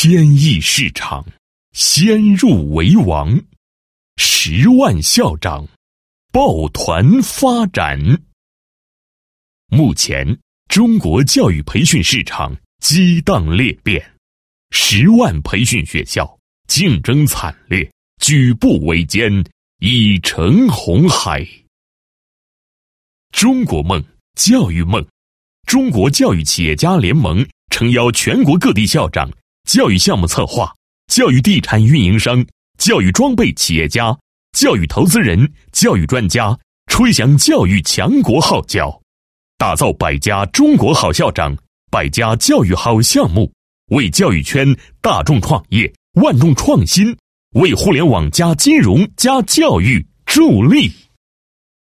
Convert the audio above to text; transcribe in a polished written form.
天意市场，先入为王，10万校长抱团发展。目前，中国教育培训市场激荡裂变，10万培训学校竞争惨烈，举步维艰，已成红海。中国梦，教育梦。中国教育企业家联盟诚邀全国各地校长、教育项目策划、教育地产运营商、教育装备企业家、教育投资人、教育专家，吹响教育强国号角，打造100家中国好校长、100家教育好项目，为教育圈大众创业、万众创新，为互联网加金融加教育助力。